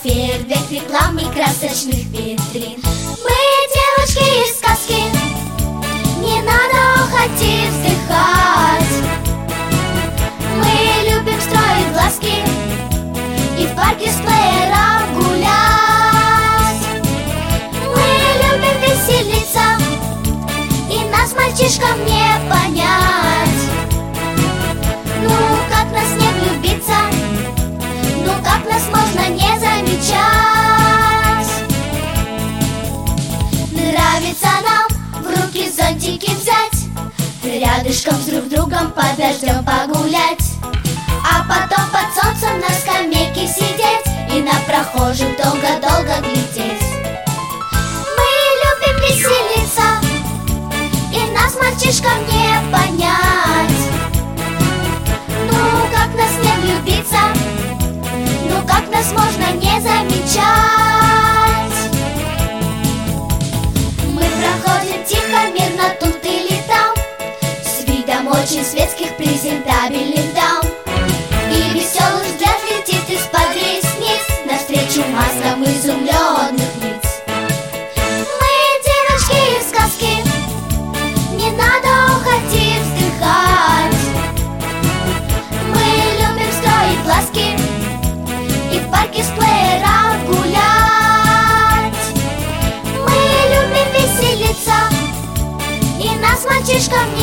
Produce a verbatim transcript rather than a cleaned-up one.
фейерверк, реклам и красочных витрин. Мы девочки из сказки, не надо охоть и вздыхать. Мы любим строить глазки и в парке с плеером гулять. Мы любим веселиться, и нас, мальчишкам, не понять. Ну, как нас не влюбиться, ну, как нас можно не замечать. Нравится нам в руки зонтики взять, рядышком с друг другом под дождем погулять, а потом под солнцем на скамейке сидеть и на прохожих долго-долго глядеть. Мы любим веселиться, и нас, мальчишкам, не понять. Ну, как нас не влюбиться, ну, как нас можно не замечать. Мы проходим тихо, мирно тут или там, с видом очень светских, презентабельных дам. И веселый взгляд летит из-под ресниц навстречу маскам изумленных лиц. Мы девочки из сказки, не надо охоть и вздыхать. Мы любим строить глазки и в парке с плеером гулять. Мы любим веселиться, и нас, мальчишкам,